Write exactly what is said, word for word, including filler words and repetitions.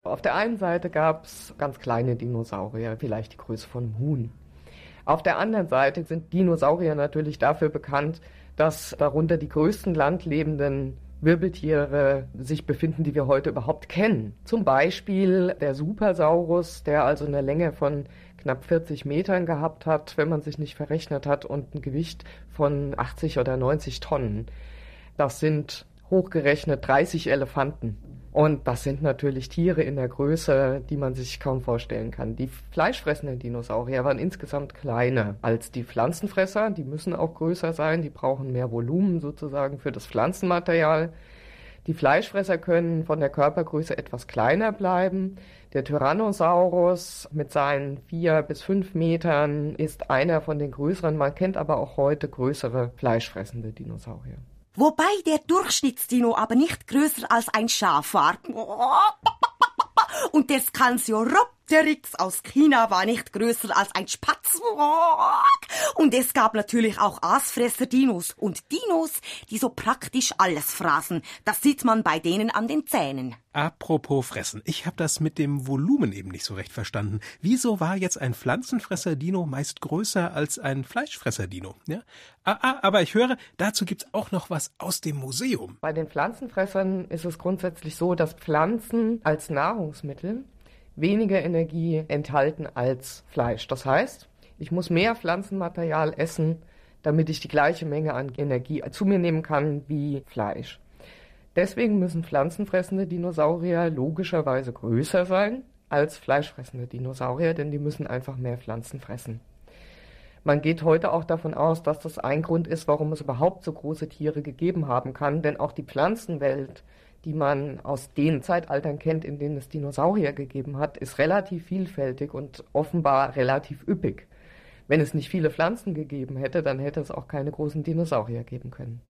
Auf der einen Seite gab es ganz kleine Dinosaurier, vielleicht die Größe von einem Huhn. Auf der anderen Seite sind Dinosaurier natürlich dafür bekannt, dass darunter die größten landlebenden Wirbeltiere sich befinden, die wir heute überhaupt kennen. Zum Beispiel der Supersaurus, der also eine Länge von knapp vierzig Metern gehabt hat, wenn man sich nicht verrechnet hat, und ein Gewicht von achtzig oder neunzig Tonnen. Das sind hochgerechnet dreißig Elefanten. Und das sind natürlich Tiere in der Größe, die man sich kaum vorstellen kann. Die fleischfressenden Dinosaurier waren insgesamt kleiner als die Pflanzenfresser. Die müssen auch größer sein, die brauchen mehr Volumen sozusagen für das Pflanzenmaterial. Die Fleischfresser können von der Körpergröße etwas kleiner bleiben. Der Tyrannosaurus mit seinen vier bis fünf Metern ist einer von den größeren. Man kennt aber auch heute größere fleischfressende Dinosaurier. Wobei der Durchschnittsdino aber nicht größer als ein Schaf war. Und der Scansioraptorix aus China war nicht größer als ein Spatz. Und es gab natürlich auch Aasfresser-Dinos. Und Dinos, die so praktisch alles fraßen. Das sieht man bei denen an den Zähnen. Apropos Fressen, ich habe das mit dem Volumen eben nicht so recht verstanden. Wieso war jetzt ein Pflanzenfresser-Dino meist größer als ein Fleischfresser-Dino? Ja? Ah, ah, aber ich höre, dazu gibt's auch noch was aus dem Museum. Bei den Pflanzenfressern ist es grundsätzlich so, dass Pflanzen als Nahrungsmittel weniger Energie enthalten als Fleisch. Das heißt, ich muss mehr Pflanzenmaterial essen, damit ich die gleiche Menge an Energie zu mir nehmen kann wie Fleisch. Deswegen müssen pflanzenfressende Dinosaurier logischerweise größer sein als fleischfressende Dinosaurier, denn die müssen einfach mehr Pflanzen fressen. Man geht heute auch davon aus, dass das ein Grund ist, warum es überhaupt so große Tiere gegeben haben kann, denn auch die Pflanzenwelt, die man aus den Zeitaltern kennt, in denen es Dinosaurier gegeben hat, ist relativ vielfältig und offenbar relativ üppig. Wenn es nicht viele Pflanzen gegeben hätte, dann hätte es auch keine großen Dinosaurier geben können.